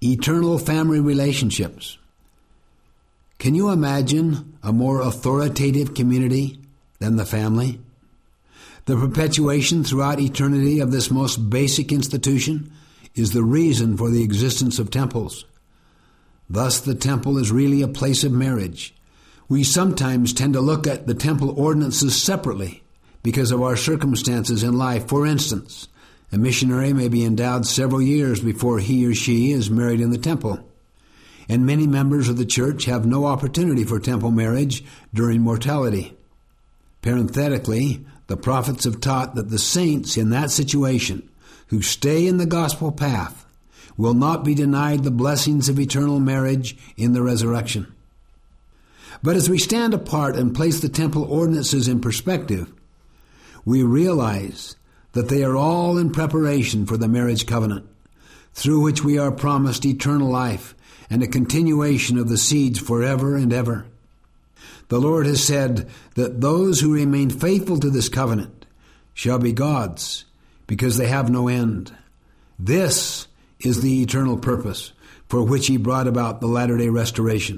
eternal family relationships. Can you imagine a more authoritative community than the family? The perpetuation throughout eternity of this most basic institution is the reason for the existence of temples. Thus, the temple is really a place of marriage. We sometimes tend to look at the temple ordinances separately because of our circumstances in life. For instance, a missionary may be endowed several years before he or she is married in the temple, and many members of the church have no opportunity for temple marriage during mortality. Parenthetically, the prophets have taught that the saints in that situation who stay in the gospel path will not be denied the blessings of eternal marriage in the resurrection. But as we stand apart and place the temple ordinances in perspective, we realize that they are all in preparation for the marriage covenant, through which we are promised eternal life and a continuation of the seeds forever and ever. The Lord has said that those who remain faithful to this covenant shall be God's, because they have no end. This is the eternal purpose for which He brought about the latter-day restoration.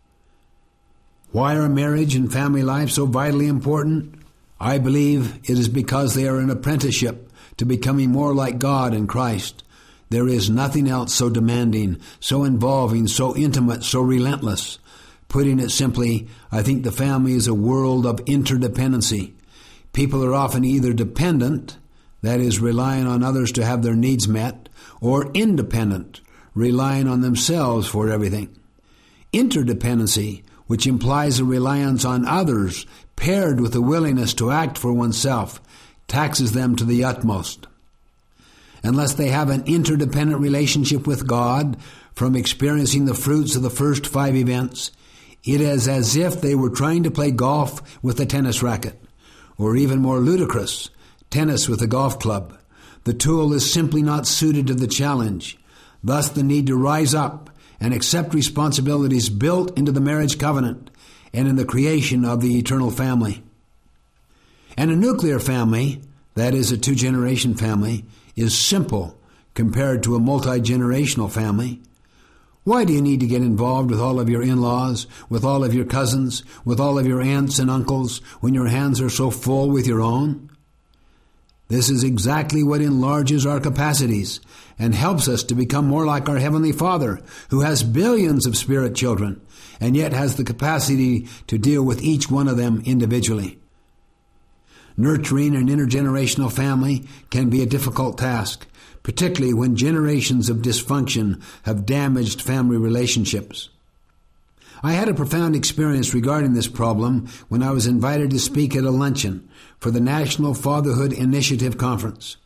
Why are marriage and family life so vitally important? I believe it is because they are an apprenticeship to becoming more like God and Christ. There is nothing else so demanding, so involving, so intimate, so relentless. Putting it simply, I think the family is a world of interdependency. People are often either dependent, that is, relying on others to have their needs met, or independent, relying on themselves for everything. Interdependency, which implies a reliance on others paired with a willingness to act for oneself, taxes them to the utmost. Unless they have an interdependent relationship with God from experiencing the fruits of the first 5 events, it is as if they were trying to play golf with a tennis racket, or even more ludicrous, tennis with a golf club. The tool is simply not suited to the challenge. Thus, the need to rise up and accept responsibilities built into the marriage covenant and in the creation of the eternal family. And a nuclear family, that is a 2-generation family, is simple compared to a multi-generational family. Why do you need to get involved with all of your in-laws, with all of your cousins, with all of your aunts and uncles, when your hands are so full with your own? This is exactly what enlarges our capacities and helps us to become more like our Heavenly Father, who has billions of spirit children, and yet has the capacity to deal with each one of them individually. Nurturing an intergenerational family can be a difficult task, particularly when generations of dysfunction have damaged family relationships. I had a profound experience regarding this problem when I was invited to speak at a luncheon for the National Fatherhood Initiative Conference.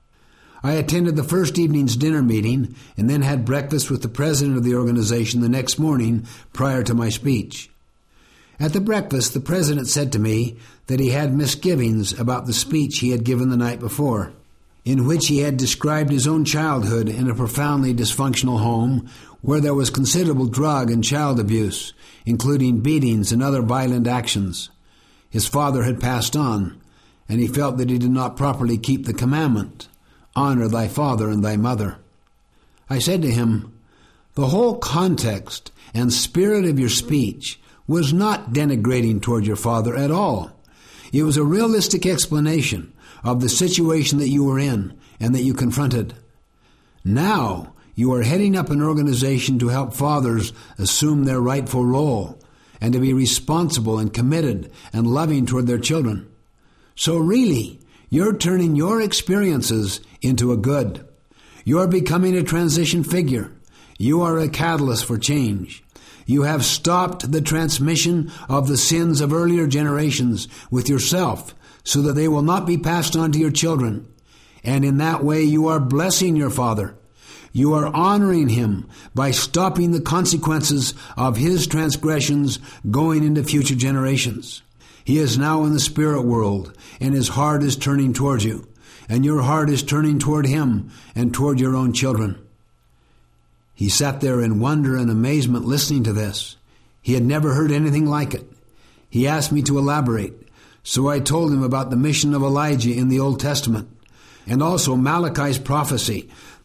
I attended the first evening's dinner meeting and then had breakfast with the president of the organization the next morning prior to my speech. At the breakfast, the president said to me that he had misgivings about the speech he had given the night before, in which he had described his own childhood in a profoundly dysfunctional home where there was considerable drug and child abuse, including beatings and other violent actions. His father had passed on, and he felt that he did not properly keep the commandment, "Honor thy father and thy mother." I said to him, "The whole context and spirit of your speech was not denigrating toward your father at all. It was a realistic explanation of the situation that you were in and that you confronted. Now you are heading up an organization to help fathers assume their rightful role and to be responsible and committed and loving toward their children. So really, you're turning your experiences into a good. You're becoming a transition figure. You are a catalyst for change. You have stopped the transmission of the sins of earlier generations with yourself so that they will not be passed on to your children. And in that way you are blessing your father. You are honoring him by stopping the consequences of his transgressions going into future generations. He is now in the spirit world, and his heart is turning toward you, and your heart is turning toward him and toward your own children." He sat there in wonder and amazement listening to this. He had never heard anything like it. He asked me to elaborate, so I told him about the mission of Elijah in the Old Testament, and also Malachi's prophecy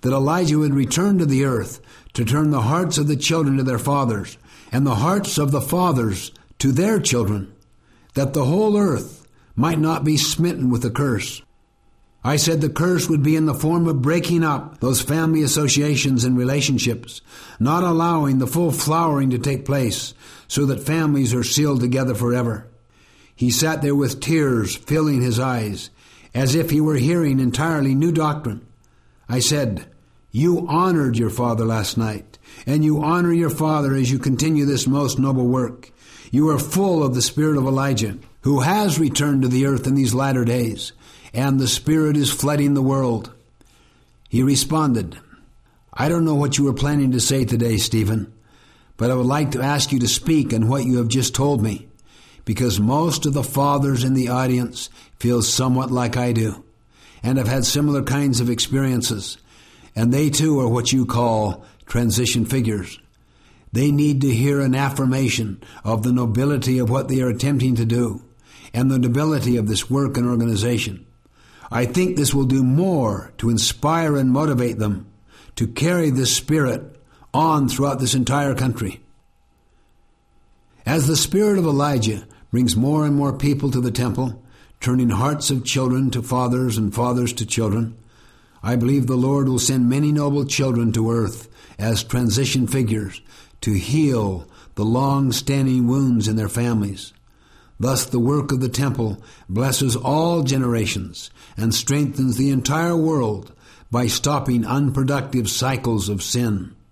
that Elijah would return to the earth to turn the hearts of the children to their fathers, and the hearts of the fathers to their children, that the whole earth might not be smitten with the curse. I said the curse would be in the form of breaking up those family associations and relationships, not allowing the full flowering to take place so that families are sealed together forever. He sat there with tears filling his eyes, as if he were hearing entirely new doctrine. I said, "You honored your father last night, and you honor your father as you continue this most noble work. You are full of the spirit of Elijah, who has returned to the earth in these latter days, and the Spirit is flooding the world." He responded, "I don't know what you were planning to say today, Stephen, but I would like to ask you to speak on what you have just told me, because most of the fathers in the audience feel somewhat like I do, and have had similar kinds of experiences, and they too are what you call transition figures. They need to hear an affirmation of the nobility of what they are attempting to do, and the nobility of this work and organization. I think this will do more to inspire and motivate them to carry this spirit on throughout this entire country. As the spirit of Elijah brings more and more people to the temple, turning hearts of children to fathers and fathers to children, I believe the Lord will send many noble children to earth as transition figures to heal the long-standing wounds in their families. Thus the work of the temple blesses all generations and strengthens the entire world by stopping unproductive cycles of sin.